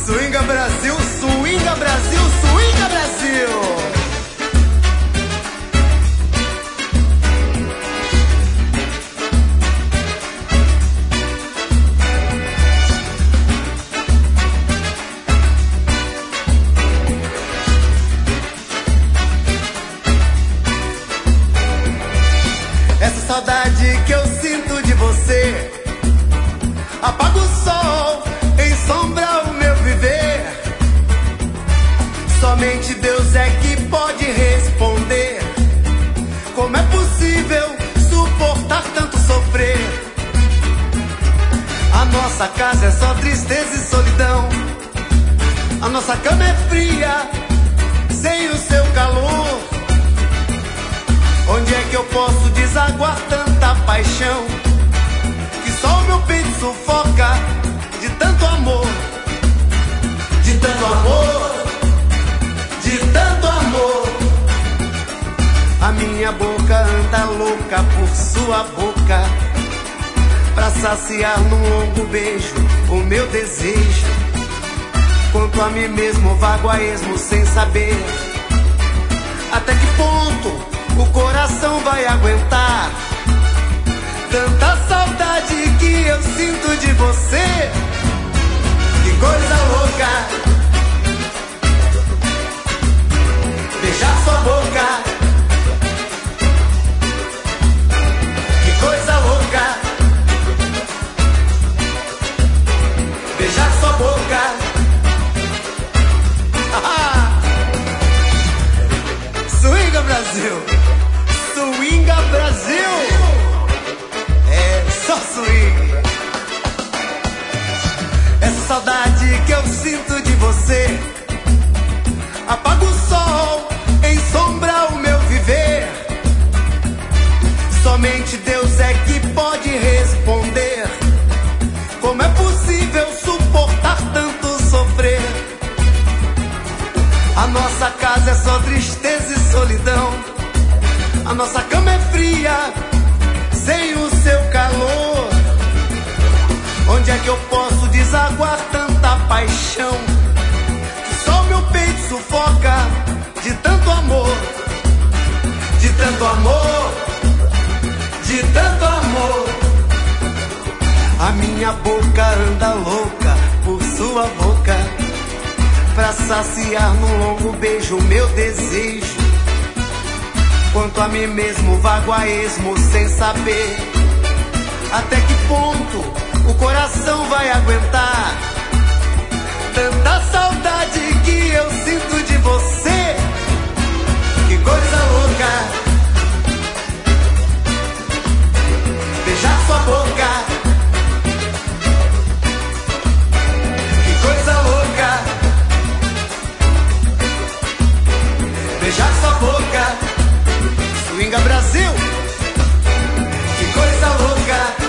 Swinga Brasil, swinga Brasil, swinga Brasil. Essa saudade que eu sinto de você apaga o sol, ensombra o meu viver. Somente Deus é que pode responder. Como é possível suportar tanto sofrer? A nossa casa é só tristeza e solidão. A nossa cama é fria, sem o seu calor. Onde é que eu posso desaguar tanta paixão? Que só o meu peito sufoca de tanto amor. De tanto amor, de tanto amor. A minha boca anda louca por sua boca, pra saciar num longo beijo o meu desejo. Quanto a mim mesmo vago a esmo sem saber até que ponto o coração vai aguentar tanta saudade que eu sinto de você. Que coisa louca beijar sua boca. Que coisa louca beijar sua boca. Swinga Brasil, swinga Brasil, é só swing. Essa saudade que eu sinto de você apaga o sol, ensombra o meu viver. Somente Deus é que pode responder. Como é possível suportar tanto sofrer? A nossa casa é só tristeza e solidão. A nossa cama é fria, sem o seu calor. Onde é que eu posso desaguar tanta paixão? Que só o meu peito sufoca de tanto amor. De tanto amor, de tanto amor. A minha boca anda louca por sua boca, pra saciar num longo beijo o meu desejo. Quanto a mim mesmo vago a esmo sem saber até que ponto o coração vai aguentar tanta saudade que eu sinto de você. Que coisa louca beijar sua boca. Que coisa louca beijar sua boca. Swinga Brasil, que coisa louca.